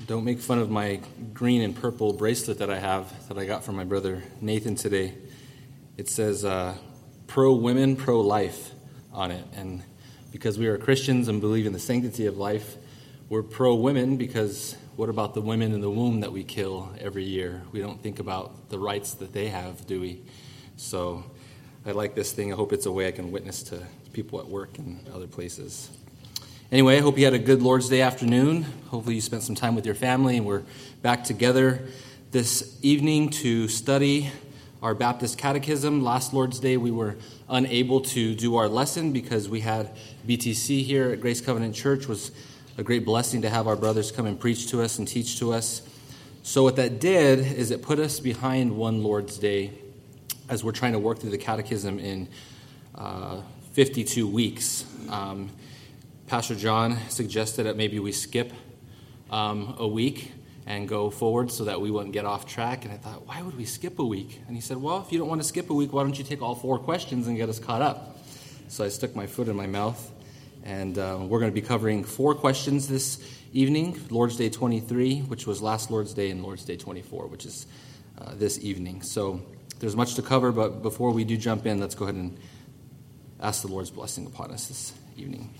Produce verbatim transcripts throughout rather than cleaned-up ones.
Don't make fun of my green and purple bracelet that I have that I got from my brother Nathan today. It says uh, pro-women, pro-life on it. And because we are Christians and believe in the sanctity of life, we're pro-women because what about the women in the womb that we kill every year? We don't think about the rights that they have, do we? So I like this thing. I hope it's a way I can witness to people at work and other places. Anyway, I hope you had a good Lord's Day afternoon. Hopefully you spent some time with your family, and we're back together this evening to study our Baptist Catechism. Last Lord's Day, we were unable to do our lesson because we had B T C here at Grace Covenant Church. It was a great blessing to have our brothers come and preach to us and teach to us. So what that did is it put us behind one Lord's Day as we're trying to work through the Catechism in uh, fifty-two weeks. Um, Pastor John suggested that maybe we skip um, a week and go forward so that we wouldn't get off track. And I thought, why would we skip a week? And he said, well, if you don't want to skip a week, why don't you take all four questions and get us caught up? So I stuck my foot in my mouth. And uh, we're going to be covering four questions this evening. Lord's Day twenty-three, which was last Lord's Day, and Lord's Day twenty-four, which is uh, this evening. So there's much to cover, but before we do jump in, let's go ahead and ask the Lord's blessing upon us this evening.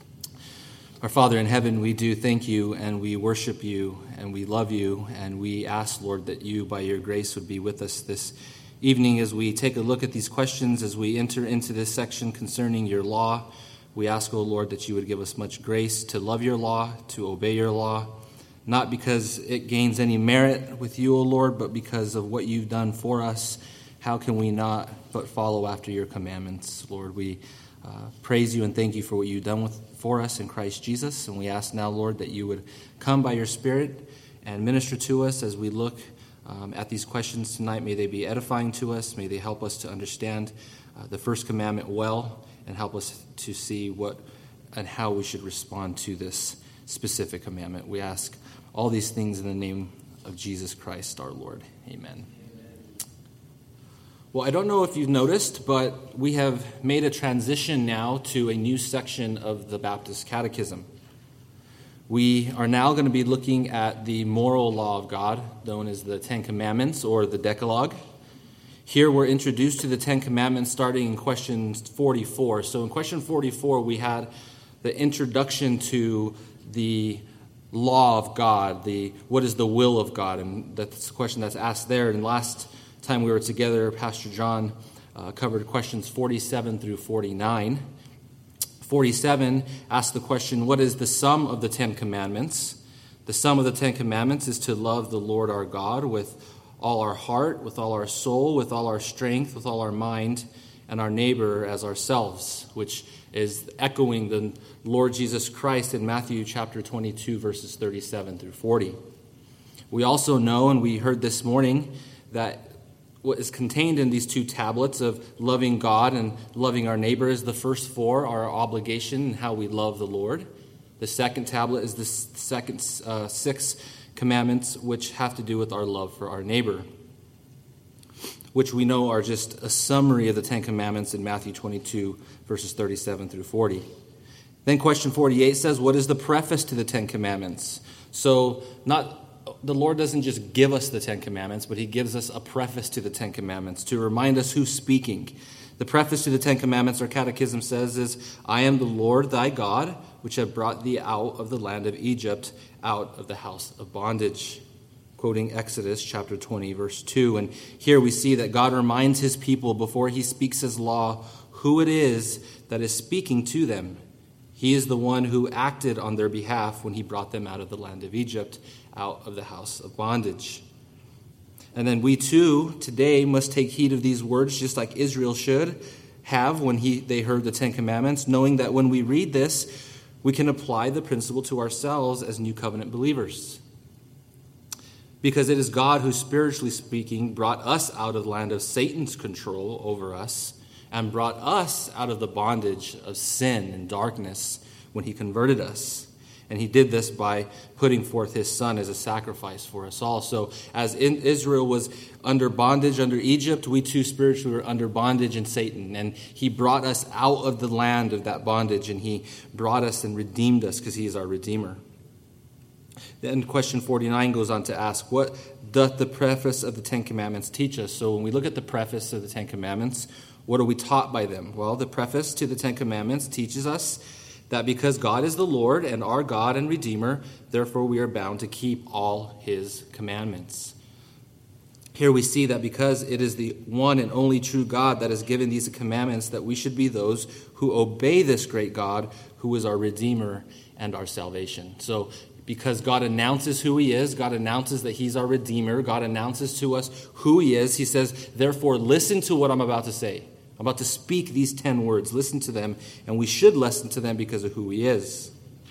Our Father in heaven, we do thank you, and we worship you, and we love you, and we ask, Lord, that you, by your grace, would be with us this evening as we take a look at these questions, as we enter into this section concerning your law. We ask, O Lord, that you would give us much grace to love your law, to obey your law, not because it gains any merit with you, O Lord, but because of what you've done for us. How can we not but follow after your commandments, Lord? We uh, praise you and thank you for what you've done with, for us in Christ Jesus. And we ask now, Lord, that you would come by your Spirit and minister to us as we look um, at these questions tonight. May they be edifying to us. May they help us to understand uh, the first commandment well and help us to see what and how we should respond to this specific commandment. We ask all these things in the name of Jesus Christ, our Lord. Amen. Well, I don't know if you've noticed, but we have made a transition now to a new section of the Baptist Catechism. We are now going to be looking at the moral law of God, known as the Ten Commandments or the Decalogue. Here we're introduced to the Ten Commandments starting in question forty-four. So in question forty-four, we had the introduction to the law of God, the what is the will of God, and that's the question that's asked there. And last time we were together, Pastor John uh, covered questions forty-seven through forty-nine. forty-seven asked the question, what is the sum of the Ten Commandments? The sum of the Ten Commandments is to love the Lord our God with all our heart, with all our soul, with all our strength, with all our mind, and our neighbor as ourselves, which is echoing the Lord Jesus Christ in Matthew chapter twenty-two, verses thirty-seven through forty. We also know, and we heard this morning, that what is contained in these two tablets of loving God and loving our neighbor is the first four, our obligation and how we love the Lord. The second tablet is the second uh, six commandments, which have to do with our love for our neighbor, which we know are just a summary of the Ten Commandments in Matthew twenty-two, verses thirty-seven through forty. Then question forty-eight says, what is the preface to the Ten Commandments? So not the Lord doesn't just give us the Ten Commandments, but he gives us a preface to the Ten Commandments to remind us who's speaking. The preface to the Ten Commandments, our catechism says, is, I am the Lord thy God, which have brought thee out of the land of Egypt, out of the house of bondage. Quoting Exodus chapter twenty, verse two. And here we see that God reminds his people before he speaks his law who it is that is speaking to them. He is the one who acted on their behalf when he brought them out of the land of Egypt, out of the house of bondage. And then we too today must take heed of these words, just like Israel should have when he they heard the Ten Commandments, knowing that when we read this, we can apply the principle to ourselves as New Covenant believers. Because it is God who, spiritually speaking, brought us out of the land of Satan's control over us and brought us out of the bondage of sin and darkness when he converted us. And he did this by putting forth his son as a sacrifice for us all. So as in Israel was under bondage under Egypt, we too spiritually were under bondage in Satan. And he brought us out of the land of that bondage, and he brought us and redeemed us because he is our Redeemer. Then question forty-nine goes on to ask, what doth the preface of the Ten Commandments teach us? So when we look at the preface of the Ten Commandments, what are we taught by them? Well, the preface to the Ten Commandments teaches us that because God is the Lord and our God and Redeemer, therefore we are bound to keep all his commandments. Here we see that because it is the one and only true God that has given these commandments, that we should be those who obey this great God who is our Redeemer and our salvation. So because God announces who he is, God announces that he's our Redeemer, God announces to us who he is, he says, therefore listen to what I'm about to say. I'm about to speak these ten words. Listen to them, and we should listen to them because of who he is.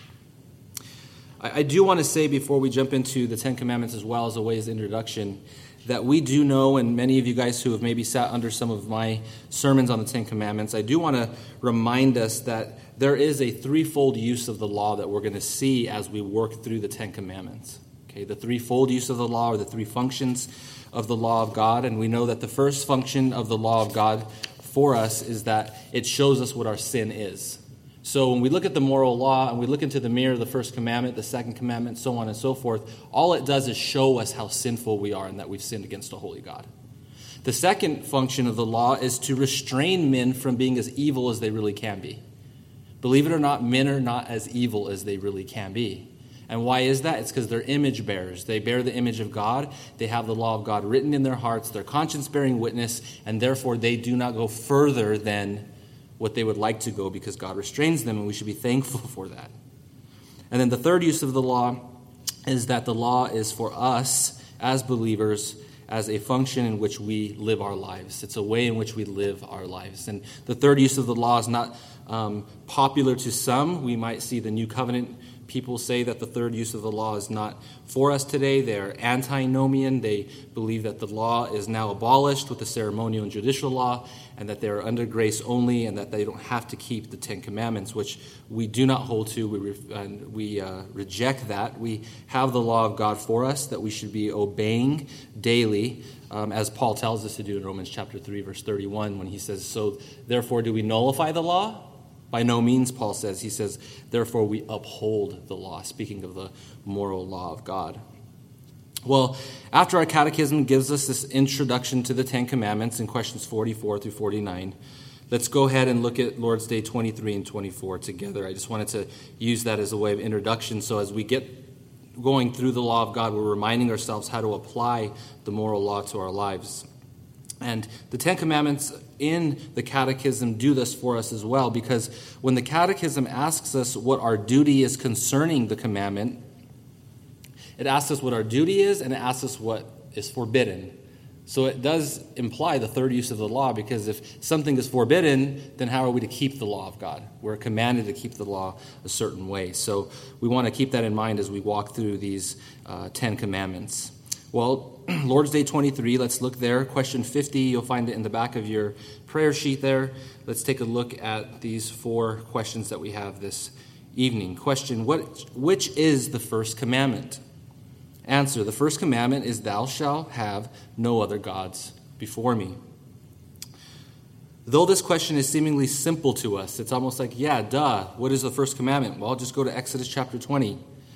I, I do want to say before we jump into the Ten Commandments as well as a way as introduction, that we do know, and many of you guys who have maybe sat under some of my sermons on the Ten Commandments, I do want to remind us that there is a threefold use of the law that we're going to see as we work through the Ten Commandments. Okay, the threefold use of the law, or the three functions of the law of God, and we know that the first function of the law of God for us is that it shows us what our sin is. So when we look at the moral law and we look into the mirror of the first commandment, the second commandment, so on and so forth, all it does is show us how sinful we are and that we've sinned against a holy God. The second function of the law is to restrain men from being as evil as they really can be. Believe it or not, men are not as evil as they really can be. And why is that? It's because they're image bearers. They bear the image of God. They have the law of God written in their hearts. They're conscience-bearing witness, and therefore they do not go further than what they would like to go because God restrains them, and we should be thankful for that. And then the third use of the law is that the law is for us as believers as a function in which we live our lives. It's a way in which we live our lives. And the third use of the law is not um, popular to some. We might see the New Covenant people say that the third use of the law is not for us today. They're antinomian. They believe that the law is now abolished with the ceremonial and judicial law, and that they are under grace only, and that they don't have to keep the Ten Commandments, which we do not hold to. We, re- and we uh, reject that. We have the law of God for us that we should be obeying daily, um, as Paul tells us to do in Romans chapter three, verse thirty-one, when he says, so therefore do we nullify the law? By no means, Paul says. He says, therefore we uphold the law, speaking of the moral law of God. Well, after our catechism gives us this introduction to the Ten Commandments in questions forty-four through forty-nine, let's go ahead and look at Lord's Day twenty-three and twenty-four together. I just wanted to use that as a way of introduction, so as we get going through the law of God, we're reminding ourselves how to apply the moral law to our lives. And the Ten Commandments in the Catechism do this for us as well, because when the Catechism asks us what our duty is concerning the commandment, it asks us what our duty is, and it asks us what is forbidden. So it does imply the third use of the law, because if something is forbidden, then how are we to keep the law of God? We're commanded to keep the law a certain way. So we want to keep that in mind as we walk through these uh, Ten Commandments. Well, Lord's Day twenty-three, let's look there. Question fifty, you'll find it in the back of your prayer sheet there. Let's take a look at these four questions that we have this evening. Question, what, which is the first commandment? Answer, the first commandment is, thou shalt have no other gods before me. Though this question is seemingly simple to us, it's almost like, yeah, duh, what is the first commandment? Well, just go to Exodus chapter twenty.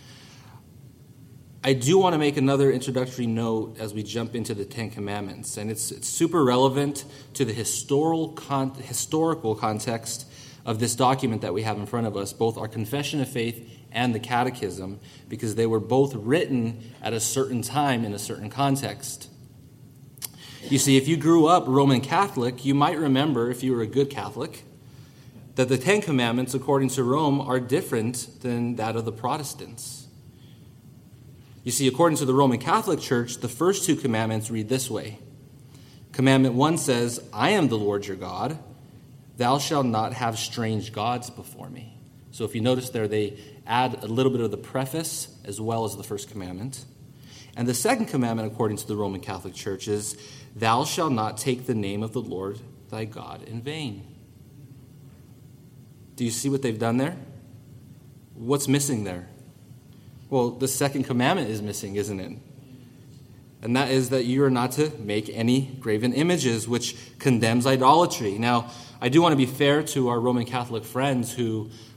I do want to make another introductory note as we jump into the Ten Commandments, and it's, it's super relevant to the historical con- historical context of this document that we have in front of us, both our Confession of Faith and the Catechism, because they were both written at a certain time in a certain context. You see, if you grew up Roman Catholic, you might remember, if you were a good Catholic, that the Ten Commandments, according to Rome, are different than that of the Protestants. You see, according to the Roman Catholic Church, the first two commandments read this way. Commandment one says, I am the Lord your God. Thou shalt not have strange gods before me. So if you notice there, they add a little bit of the preface as well as the first commandment. And the second commandment, according to the Roman Catholic Church, is, thou shalt not take the name of the Lord thy God in vain. Do you see what they've done there? What's missing there? Well, the second commandment is missing, isn't it? And that is that you are not to make any graven images, which condemns idolatry. Now, I do want to be fair to our Roman Catholic friends who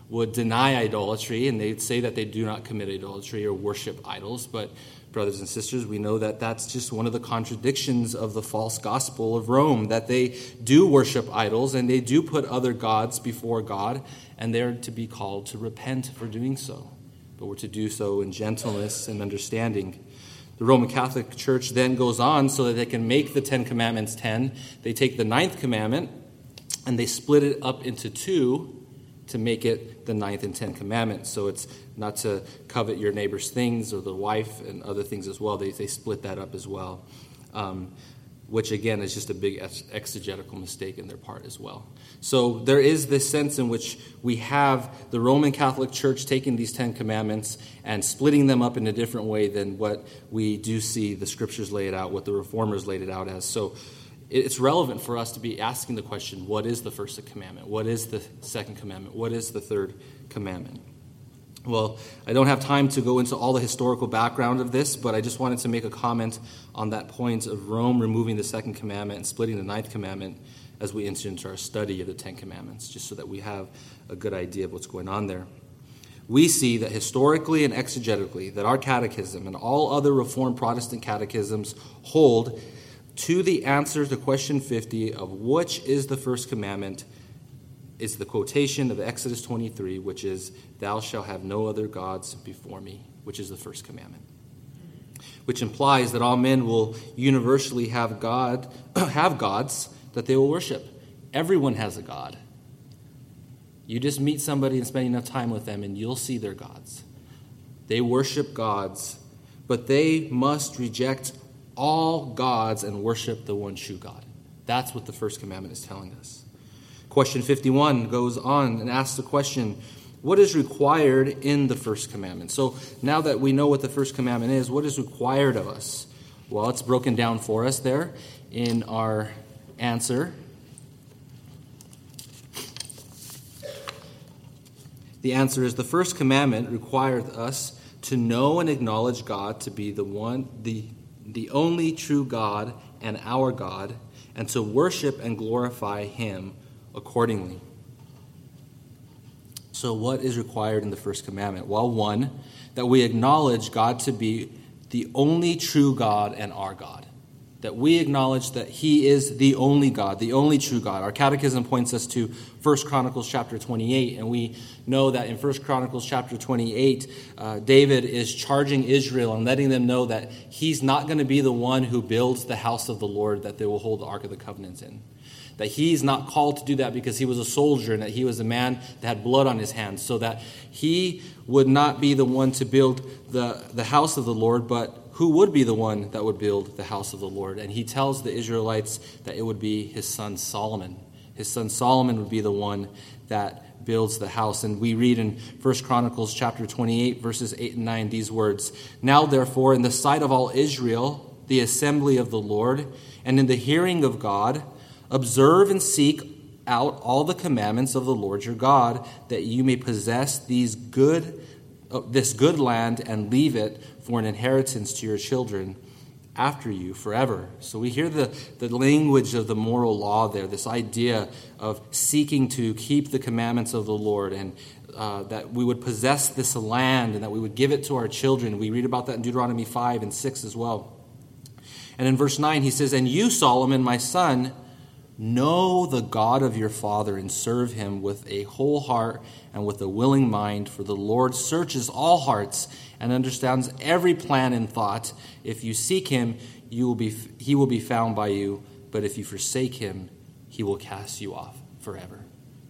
would deny idolatry, and they'd say that they do not commit idolatry or worship idols. But brothers and sisters, we know that that's just one of the contradictions of the false gospel of Rome, that they do worship idols and they do put other gods before God, and they're to be called to repent for doing so. But we're to do so in gentleness and understanding. The Roman Catholic Church then goes on so that they can make the Ten Commandments ten. They take the ninth commandment and they split it up into two to make it the ninth and tenth commandments. So it's not to covet your neighbor's things or the wife and other things as well. They they split that up as well, um, which again is just a big exegetical mistake in their part as well. So there is this sense in which we have the Roman Catholic Church taking these Ten Commandments and splitting them up in a different way than what we do see the Scriptures lay it out, what the Reformers laid it out as. So it's relevant for us to be asking the question, what is the first commandment? What is the second commandment? What is the third commandment? Well, I don't have time to go into all the historical background of this, but I just wanted to make a comment on that point of Rome removing the second commandment and splitting the ninth commandment as we enter into our study of the Ten Commandments, just so that we have a good idea of what's going on there. We see that historically and exegetically that our catechism and all other Reformed Protestant catechisms hold to the answer to question fifty of which is the first commandment is the quotation of Exodus twenty-three, which is, "Thou shalt have no other gods before me," which is the first commandment. Which implies that all men will universally have God, have gods that they will worship. Everyone has a God. You just meet somebody and spend enough time with them and you'll see their gods. They worship gods, but they must reject all gods and worship the one true God. That's what the first commandment is telling us. Question fifty-one goes on and asks the question, what is required in the first commandment? So now that we know what the first commandment is, what is required of us? Well, it's broken down for us there in our answer. The answer is the first commandment requires us to know and acknowledge God to be the one, the the only true God and our God, and to worship and glorify Him accordingly. So what is required in the first commandment? Well, one, that we acknowledge God to be the only true God and our God. That we acknowledge that He is the only God, the only true God. Our catechism points us to First Chronicles chapter twenty-eight, and we know that in First Chronicles chapter twenty-eight, uh, David is charging Israel and letting them know that he's not going to be the one who builds the house of the Lord that they will hold the Ark of the Covenant in. That he's not called to do that because he was a soldier and that he was a man that had blood on his hands, so that he would not be the one to build the, the house of the Lord, but who would be the one that would build the house of the Lord? And he tells the Israelites that it would be his son Solomon. His son Solomon would be the one that builds the house. And we read in First Chronicles chapter twenty-eight, verses eight and nine, these words, "Now therefore, in the sight of all Israel, the assembly of the Lord, and in the hearing of God, observe and seek out all the commandments of the Lord your God, that you may possess these good, uh, this good land and leave it for an inheritance to your children after you forever." So we hear the, the language of the moral law there, this idea of seeking to keep the commandments of the Lord, and uh, that we would possess this land and that we would give it to our children. We read about that in Deuteronomy five and six as well. And in verse nine he says, "And you, Solomon, my son, know the God of your father and serve him with a whole heart and with a willing mind, for the Lord searches all hearts and understands every plan and thought. If you seek him, you will be he will be found by you, but if you forsake him, he will cast you off forever."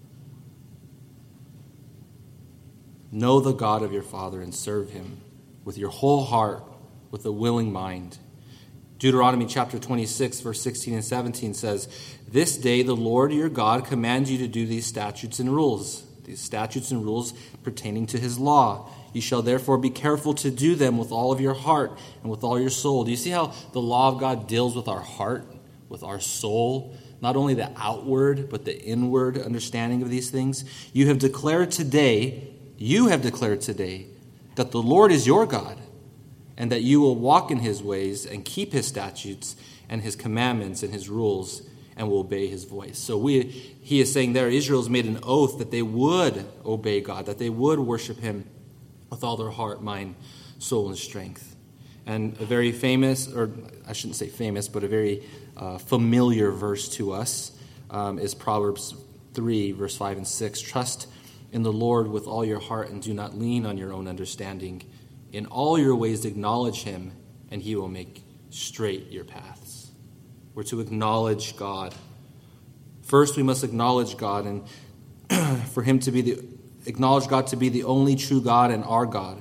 Know the God of your father and serve him with your whole heart, with a willing mind. Deuteronomy chapter twenty-six, verse sixteen and seventeen says, "This day the Lord your God commands you to do these statutes and rules," these statutes and rules pertaining to his law. "You shall therefore be careful to do them with all of your heart and with all your soul." Do you see how the law of God deals with our heart, with our soul? Not only the outward, but the inward understanding of these things. "You have declared today, you have declared today, that the Lord is your God, and that you will walk in his ways and keep his statutes and his commandments and his rules, and will obey his voice. So we, he is saying there, Israel's made an oath that they would obey God, that they would worship him with all their heart, mind, soul, and strength. And a very famous, or I shouldn't say famous, but a very uh, familiar verse to us um, is Proverbs three, verse five and six. Trust in the Lord with all your heart and do not lean on your own understanding. In all your ways acknowledge him, and he will make straight your paths. We're to acknowledge God. First, we must acknowledge God, and for him to be the acknowledge God to be the only true God and our God,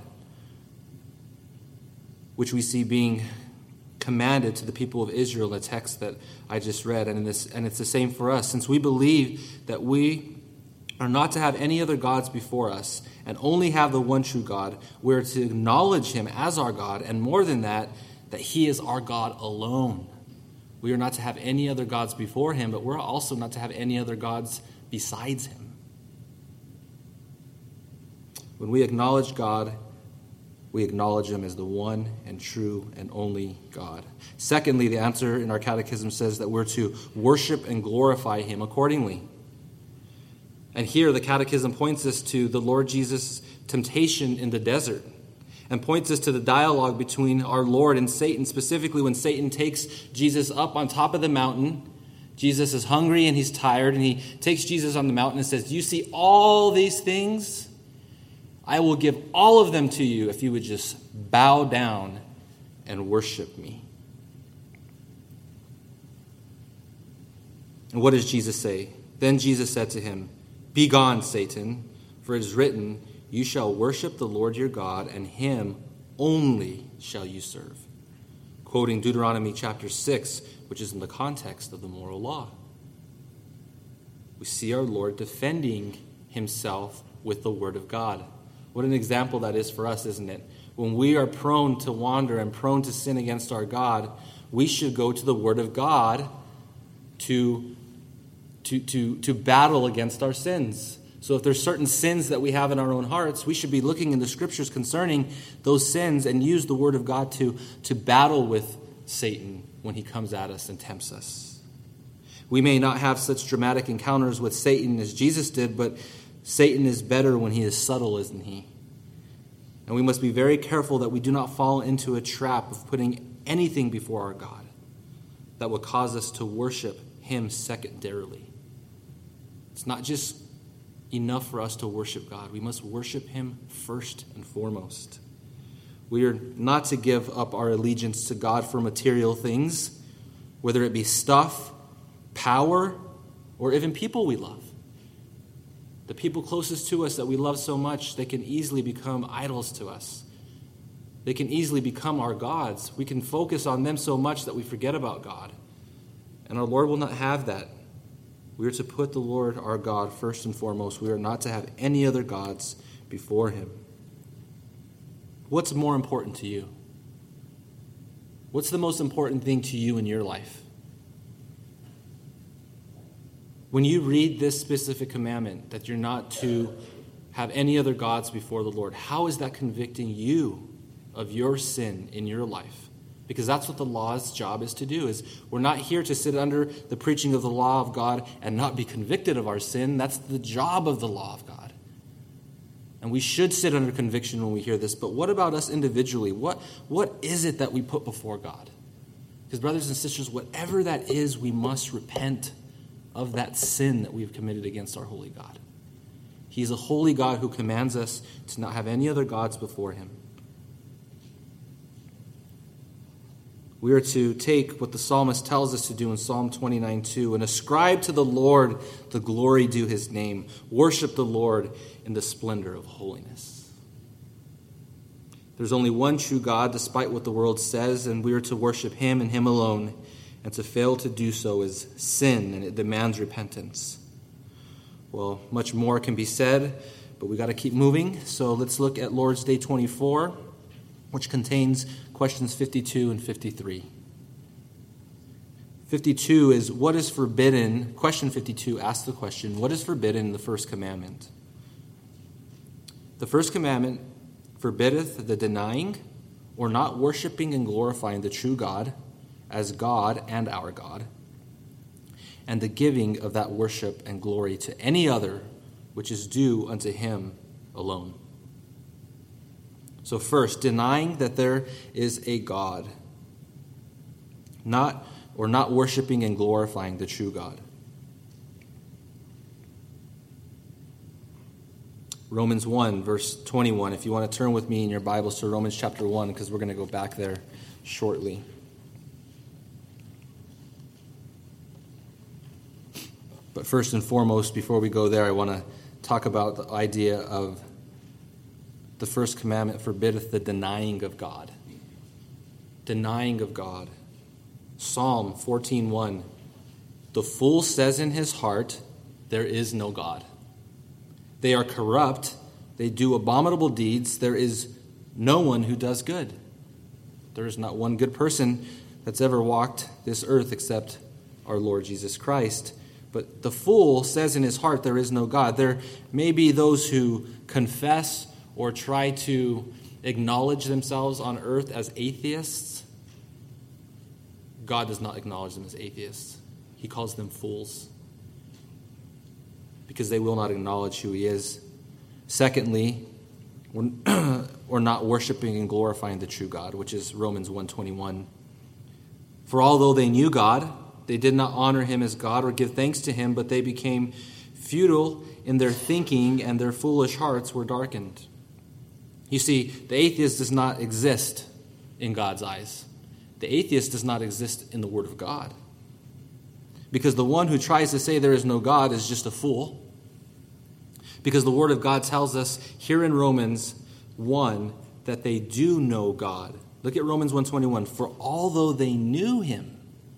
which we see being commanded to the people of Israel in the text that I just read, and in this, and it's the same for us. Since we believe that we are not to have any other gods before us and only have the one true God, we're to acknowledge him as our God, and more than that, that he is our God alone. We are not to have any other gods before him, but we're also not to have any other gods besides him. When we acknowledge God, we acknowledge him as the one and true and only God. Secondly, the answer in our catechism says that we're to worship and glorify him accordingly. And here the catechism points us to the Lord Jesus' temptation in the desert and points us to the dialogue between our Lord and Satan, specifically when Satan takes Jesus up on top of the mountain. Jesus is hungry and he's tired, and he takes Jesus on the mountain and says, "Do you see all these things? I will give all of them to you if you would just bow down and worship me." And what does Jesus say? Then Jesus said to him, "Begone, Satan, for it is written, you shall worship the Lord your God, and him only shall you serve." Quoting Deuteronomy chapter six, which is in the context of the moral law. We see our Lord defending himself with the word of God. What an example that is for us, isn't it? When we are prone to wander and prone to sin against our God, we should go to the word of God to, to, to, to battle against our sins. So if there's certain sins that we have in our own hearts, we should be looking in the scriptures concerning those sins and use the word of God to, to battle with Satan when he comes at us and tempts us. We may not have such dramatic encounters with Satan as Jesus did, but Satan is better when he is subtle, isn't he? And we must be very careful that we do not fall into a trap of putting anything before our God that will cause us to worship him secondarily. It's not just enough for us to worship God. We must worship him first and foremost. We are not to give up our allegiance to God for material things, whether it be stuff, power, or even people we love. The people closest to us that we love so much, they can easily become idols to us. They can easily become our gods. We can focus on them so much that we forget about God. And our Lord will not have that. We are to put the Lord our God first and foremost. We are not to have any other gods before him. What's more important to you? What's the most important thing to you in your life? When you read this specific commandment, that you're not to have any other gods before the Lord, how is that convicting you of your sin in your life? Because that's what the law's job is to do. Is we're not here to sit under the preaching of the law of God and not be convicted of our sin. That's the job of the law of God. And we should sit under conviction when we hear this. But what about us individually? What, what is it that we put before God? Because brothers and sisters, whatever that is, we must repent of that sin that we've committed against our holy God. He's a holy God who commands us to not have any other gods before him. We are to take what the psalmist tells us to do in Psalm twenty-nine two and ascribe to the Lord the glory due his name. Worship the Lord in the splendor of holiness. There's only one true God, despite what the world says, and we are to worship him and him alone. And to fail to do so is sin, and it demands repentance. Well, much more can be said, but we got to keep moving. So let's look at Lord's Day twenty-four, which contains questions fifty-two and fifty-three. fifty-two is, what is forbidden? Question fifty-two asks the question, what is forbidden in the first commandment? The first commandment forbiddeth the denying or not worshiping and glorifying the true God as God and our God, and the giving of that worship and glory to any other which is due unto him alone. So first, denying that there is a God, not or not worshiping and glorifying the true God. Romans one, verse twenty-one. If you want to turn with me in your Bibles to Romans chapter one, because we're going to go back there shortly. But first and foremost, before we go there, I want to talk about the idea of the first commandment forbiddeth the denying of God. Denying of God. Psalm fourteen one. The fool says in his heart, there is no God. They are corrupt. They do abominable deeds. There is no one who does good. There is not one good person that's ever walked this earth except our Lord Jesus Christ. But the fool says in his heart, there is no God. There may be those who confess or try to acknowledge themselves on earth as atheists. God does not acknowledge them as atheists. He calls them fools, because they will not acknowledge who he is. Secondly, we're not worshiping and glorifying the true God, which is Romans one twenty-one. For although they knew God, they did not honor him as God or give thanks to him, but they became futile in their thinking, and their foolish hearts were darkened. You see, the atheist does not exist in God's eyes. The atheist does not exist in the Word of God. Because the one who tries to say there is no God is just a fool. Because the Word of God tells us here in Romans one that they do know God. Look at Romans one twenty-one. For although they knew him.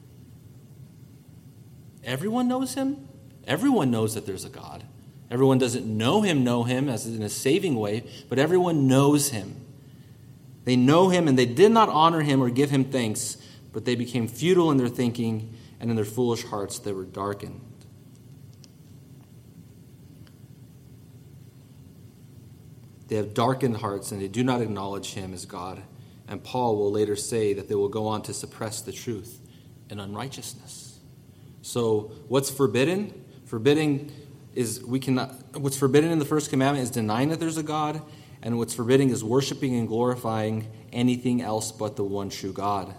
Everyone knows him. Everyone knows that there's a God. Everyone doesn't know him, know him as in a saving way, but everyone knows him. They know him, and they did not honor him or give him thanks, but they became futile in their thinking, and in their foolish hearts they were darkened. They have darkened hearts, and they do not acknowledge him as God. And Paul will later say that they will go on to suppress the truth in unrighteousness. So what's forbidden? Forbidding is we cannot. What's forbidden in the first commandment is denying that there's a God, and what's forbidden is worshiping and glorifying anything else but the one true God.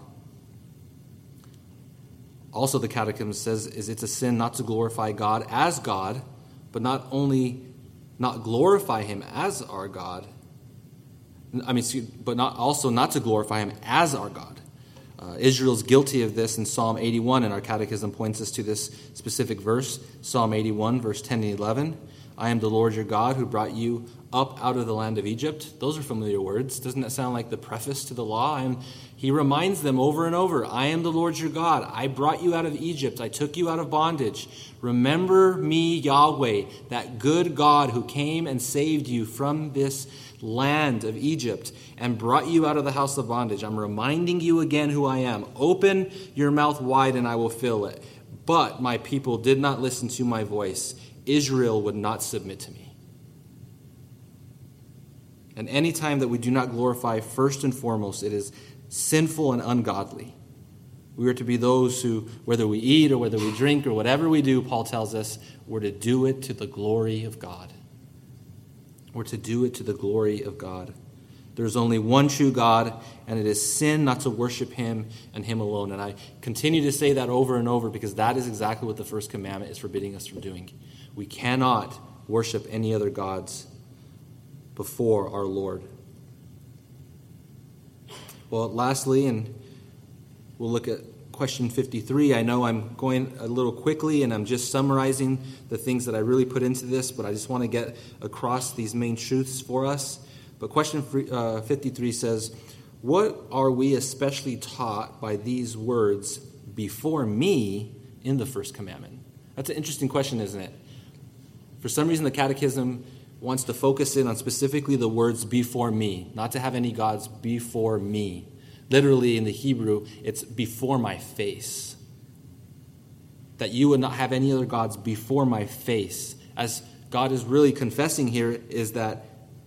Also, the Catechism says is it's a sin not to glorify God as God, but not only not glorify him as our God. I mean, but not also not to glorify him as our God. Uh, Israel's guilty of this in Psalm eighty-one, and our Catechism points us to this specific verse, Psalm eighty-one, verse ten and eleven. I am the Lord your God who brought you up out of the land of Egypt. Those are familiar words. Doesn't that sound like the preface to the law? I am, he reminds them over and over, I am the Lord your God. I brought you out of Egypt. I took you out of bondage. Remember me, Yahweh, that good God who came and saved you from this land of Egypt and brought you out of the house of bondage. I'm reminding you again who I am. Open your mouth wide and I will fill it. But my people did not listen to my voice. Israel would not submit to me. And any time that we do not glorify first and foremost, it is sinful and ungodly. We are to be those who, whether we eat or whether we drink or whatever we do, Paul tells us, we're to do it to the glory of God. We're to do it to the glory of God. There's only one true God, and it is sin not to worship him and him alone. And I continue to say that over and over because that is exactly what the first commandment is forbidding us from doing. We cannot worship any other gods before our Lord. Well, lastly, and we'll look at question fifty-three. I know I'm going a little quickly and I'm just summarizing the things that I really put into this, but I just want to get across these main truths for us. But question fifty-three says, what are we especially taught by these words, before me, in the first commandment? That's an interesting question, isn't it? For some reason, the Catechism wants to focus in on specifically the words before me, not to have any gods before me. Literally in the Hebrew, it's before my face. That you would not have any other gods before my face. As God is really confessing here is that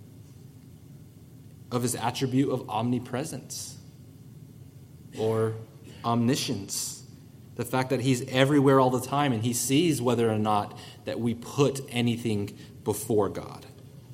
of his attribute of omnipresence or omniscience. The fact that he's everywhere all the time and he sees whether or not that we put anything before God.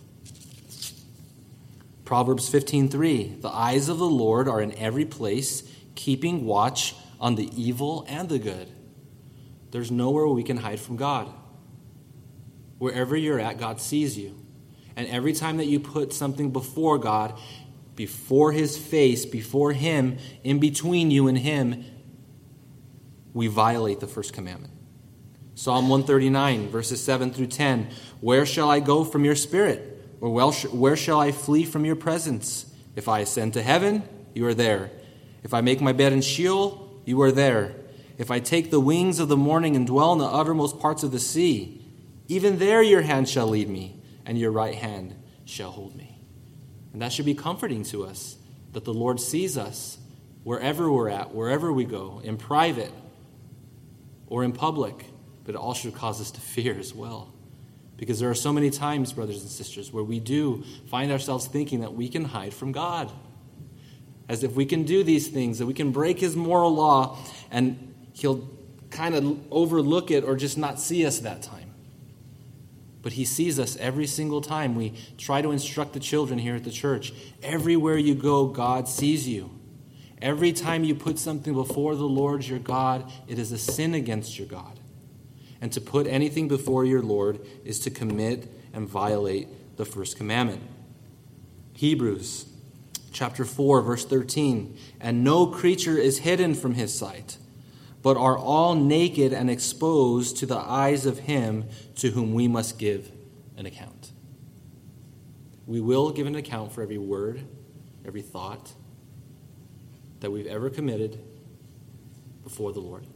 Proverbs fifteen three, the eyes of the Lord are in every place, keeping watch on the evil and the good. There's nowhere we can hide from God. Wherever you're at, God sees you. And every time that you put something before God, before his face, before him, in between you and him, we violate the first commandment. Psalm one thirty-nine, verses seven through ten. Where shall I go from your spirit? Or where shall I flee from your presence? If I ascend to heaven, you are there. If I make my bed in Sheol, you are there. If I take the wings of the morning and dwell in the uttermost parts of the sea, even there your hand shall lead me, and your right hand shall hold me. And that should be comforting to us, that the Lord sees us wherever we're at, wherever we go, in private or in public. But it all should cause us to fear as well. Because there are so many times, brothers and sisters, where we do find ourselves thinking that we can hide from God. As if we can do these things, that we can break his moral law, and he'll kind of overlook it or just not see us that time. But he sees us every single time. We try to instruct the children here at the church. Everywhere you go, God sees you. Every time you put something before the Lord your God, it is a sin against your God. And to put anything before your Lord is to commit and violate the first commandment. Hebrews chapter four, verse thirteen. And no creature is hidden from his sight, but are all naked and exposed to the eyes of him to whom we must give an account. We will give an account for every word, every thought that we've ever committed before the Lord.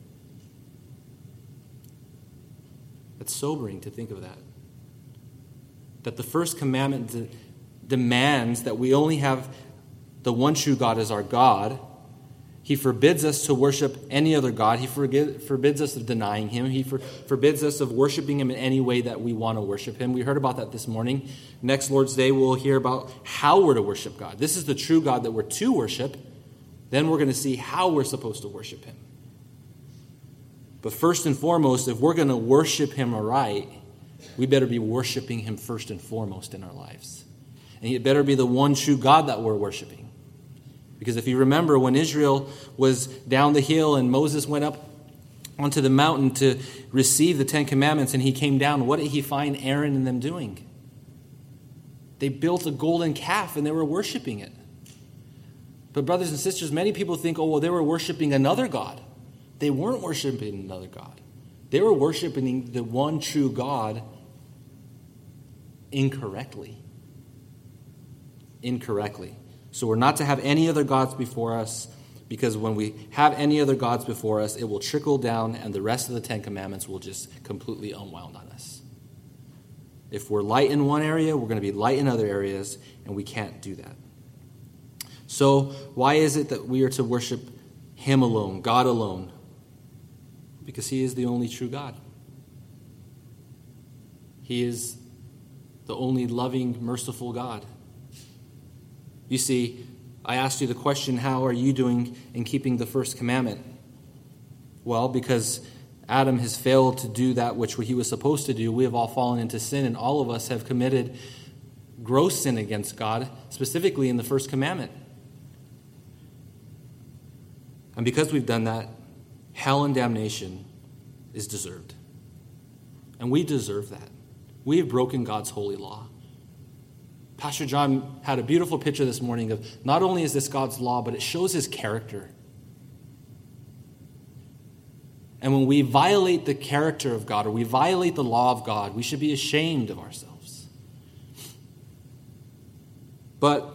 It's sobering to think of that. That the first commandment de- demands that we only have the one true God as our God. He forbids us to worship any other God. He forg- forbids us of denying him. He for- forbids us of worshiping him in any way that we want to worship him. We heard about that this morning. Next Lord's Day, we'll hear about how we're to worship God. This is the true God that we're to worship. Then we're going to see how we're supposed to worship him. But first and foremost, if we're going to worship him aright, we better be worshiping him first and foremost in our lives. And it better be the one true God that we're worshiping. Because if you remember, when Israel was down the hill and Moses went up onto the mountain to receive the Ten Commandments and he came down, what did he find Aaron and them doing? They built a golden calf and they were worshiping it. But brothers and sisters, many people think, oh, well, they were worshiping another God. They weren't worshiping another God. They were worshiping the one true God incorrectly. Incorrectly. So we're not to have any other gods before us, because when we have any other gods before us, it will trickle down and the rest of the Ten Commandments will just completely unwound on us. If we're light in one area, we're going to be light in other areas, and we can't do that. So why is it that we are to worship him alone, God alone? Because he is the only true God. He is the only loving, merciful God. You see, I asked you the question, how are you doing in keeping the first commandment? Well, because Adam has failed to do that which he was supposed to do. We have all fallen into sin, and all of us have committed gross sin against God, specifically in the first commandment. And because we've done that, hell and damnation is deserved. And we deserve that. We have broken God's holy law. Pastor John had a beautiful picture this morning of not only is this God's law, but it shows his character. And when we violate the character of God, or we violate the law of God, we should be ashamed of ourselves. But,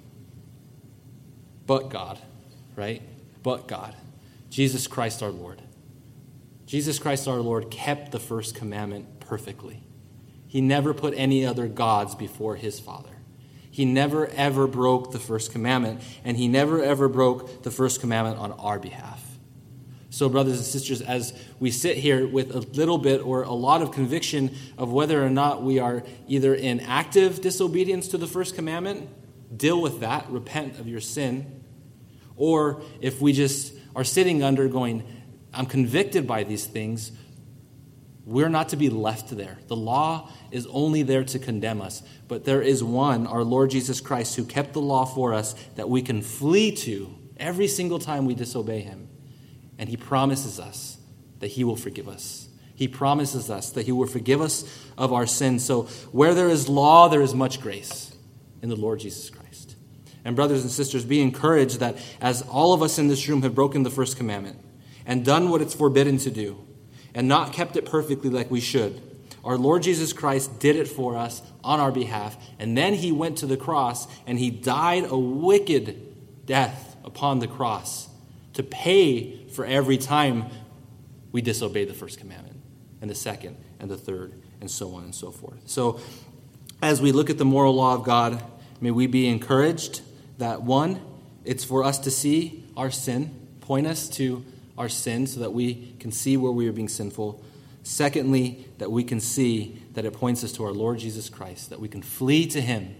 but God, right? But God, Jesus Christ our Lord. Jesus Christ our Lord kept the first commandment perfectly. He never put any other gods before his Father. He never ever broke the first commandment, and he never ever broke the first commandment on our behalf. So brothers and sisters, as we sit here with a little bit or a lot of conviction of whether or not we are either in active disobedience to the first commandment, deal with that, repent of your sin. Or if we just are sitting under going, I'm convicted by these things, we're not to be left there. The law is only there to condemn us. But there is one, our Lord Jesus Christ, who kept the law for us that we can flee to every single time we disobey him. And he promises us that he will forgive us. He promises us that he will forgive us of our sins. So where there is law, there is much grace in the Lord Jesus Christ. And brothers and sisters, be encouraged that as all of us in this room have broken the first commandment and done what it's forbidden to do and not kept it perfectly like we should, our Lord Jesus Christ did it for us on our behalf. And then he went to the cross and he died a wicked death upon the cross to pay for every time we disobey the first commandment, and the second, and the third, and so on and so forth. So as we look at the moral law of God, may we be encouraged that, one, it's for us to see our sin, point us to our sin so that we can see where we are being sinful. Secondly, that we can see that it points us to our Lord Jesus Christ, that we can flee to him,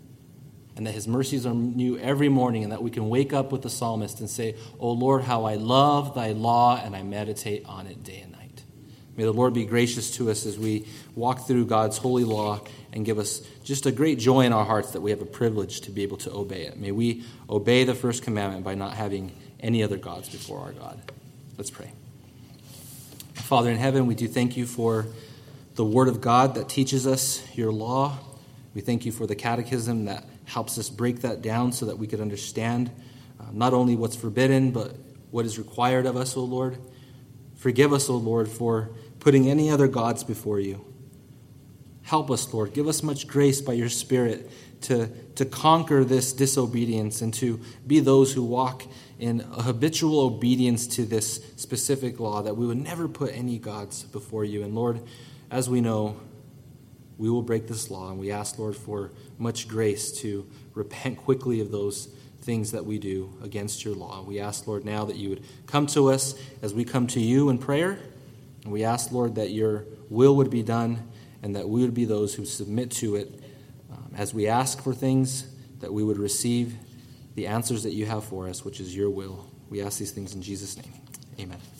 and that his mercies are new every morning, and that we can wake up with the psalmist and say, "O Lord, how I love thy law, and I meditate on it day and night." May the Lord be gracious to us as we walk through God's holy law and give us just a great joy in our hearts that we have a privilege to be able to obey it. May we obey the first commandment by not having any other gods before our God. Let's pray. Father in heaven, we do thank you for the word of God that teaches us your law. We thank you for the catechism that helps us break that down so that we could understand uh, not only what's forbidden, but what is required of us, O Lord. Forgive us, O Lord, for putting any other gods before you. Help us, Lord. Give us much grace by your Spirit to, to conquer this disobedience and to be those who walk in a habitual obedience to this specific law, that we would never put any gods before you. And Lord, as we know, we will break this law, and we ask, Lord, for much grace to repent quickly of those things that we do against your law. We ask, Lord, now that you would come to us as we come to you in prayer, and we ask, Lord, that your will would be done and that we would be those who submit to it. Um, as we ask for things, that we would receive the answers that you have for us, which is your will. We ask these things in Jesus' name. Amen.